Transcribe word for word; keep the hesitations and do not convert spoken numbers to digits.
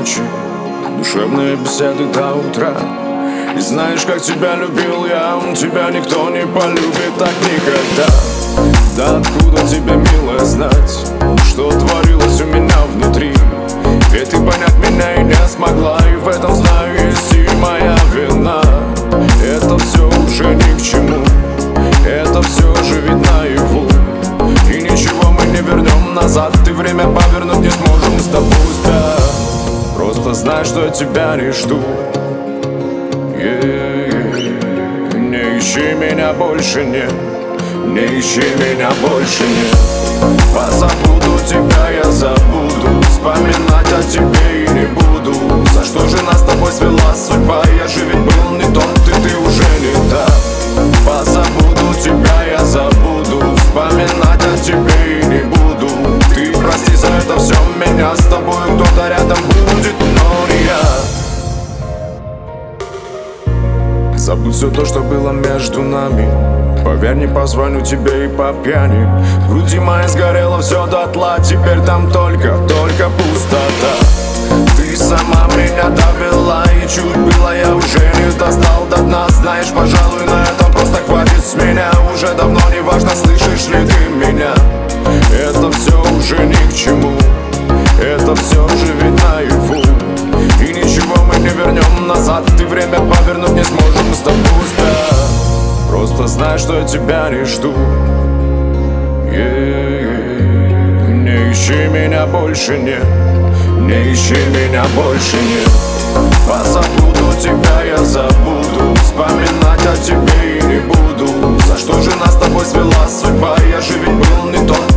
ночи, душевные беседы до утра. И знаешь, как тебя любил я, тебя никто не полюбит так никогда. Да откуда тебе, милая, знать, что творилось у меня внутри? Ведь ты понять меня и не смогла, и в этом, знаю, есть и моя вина. Это все уже ни к чему, это все же ведь наяву. И ничего мы не вернем назад, ты время повернуть не сможем с тобой, да. Просто знай, что я тебя не жду. Yeah. Не ищи меня больше, нет. Не ищи меня больше, нет. Позабуду тебя, я забуду. Вспоминать о тебе и не буду. За что же нас с тобой свела судьба? Я же ведь был не тот, и ты уже не та. Позабуду тебя, я забуду. Вспоминать о тебе и не буду. Ты прости за это все, меня с тобой кто-то рядом будет, но не я. Забудь все то, что было между нами. Поверь, не позвоню тебе и по пьяни. В груди моей сгорело все дотла. Теперь там только, только пустота. Ты сама меня довела, и чуть было я уже не достал до дна. Знаешь, пожалуй, на этом просто хватит с меня. Уже давно не важно, слышишь ли ты меня. Это все уже ни к чему, это все же ведь наяву. И ничего мы не вернем назад, ты время повернуть не сможем с тобой, да. Просто знай, что я тебя не жду. Yeah. Не ищи меня больше, нет. Не ищи меня больше, нет. Позабуду тебя, я забуду. Вспоминать о тебе и не буду. За что же нас с тобой свела судьба? Я же ведь был не тот,